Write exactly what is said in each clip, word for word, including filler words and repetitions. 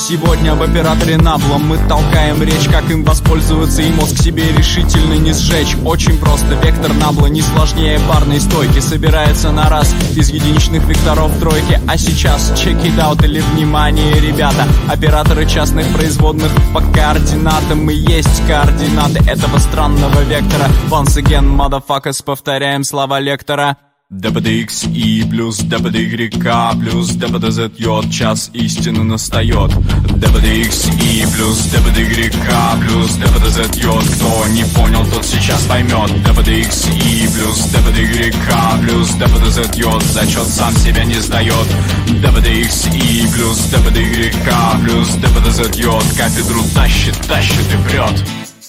Сегодня в операторе Nabla мы толкаем речь, как им воспользоваться и мозг себе решительно не сжечь. Очень просто, вектор Nabla не сложнее барной стойки, собирается на раз из единичных векторов тройки. А сейчас check it out, или внимание, ребята, операторы частных производных по координатам. И есть координаты этого странного вектора. Once again, motherfuckers, повторяем слова лектора. ДПДХ-И плюс ДПДY-К плюс ДПДЗЙ, час истины настает. ДПДХ-И плюс ДПДY-К плюс ДПДЗЙ, кто не понял, тот сейчас поймет. ДПДХ-И плюс ДПДY-К плюс ДПДЗЙ, зачет сам себя не сдает. ДПДХ-И плюс ДПДY-К плюс ДПДЗЙ, кафедру тащит, тащит и прет.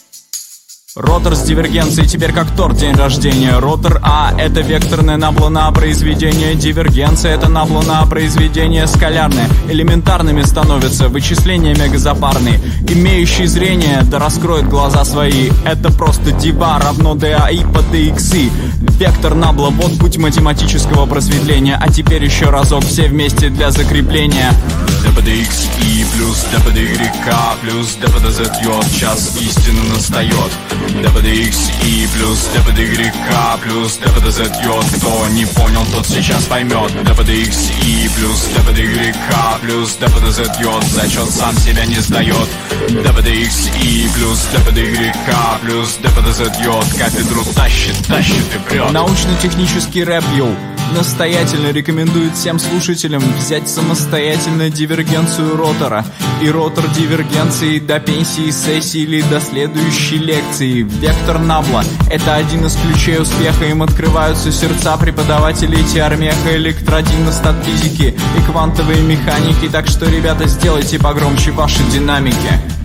Ротор с дивергенцией теперь как торт, день рождения. Ротор А — это векторное Nabla на произведение. Дивергенция — это Nabla на произведение скалярное. Элементарными становятся вычисления мегазапарные. Имеющий зрение да раскроет глаза свои. Это просто дива равно ДАИ по ДХИ. Вектор Nabla — вот путь математического просветления. А теперь еще разок все вместе для закрепления. ДПДХ-И плюс ДПДY-К плюс ДПДЗЙ, час истины настает. ДПДХ-И плюс ДПДY-К плюс ДПДЗЙ, кто не понял, тот сейчас поймет. ДПДХ-И плюс ДПДY-К плюс ДПДЗЙ, зачет сам себя не сдает. ДПДХ-И плюс ДПДY-К плюс ДПДЗЙ, кафедру тащит, тащит и прет. Научно-технический рэп, йоу. Настоятельно рекомендует всем слушателям взять самостоятельно дивергенцию ротора и ротор дивергенции до пенсии, сессии или до следующей лекции. Вектор Nabla — это один из ключей успеха. Им открываются сердца преподавателей теормеха, электродинастат физики и квантовой механики. Так что, ребята, сделайте погромче ваши динамики.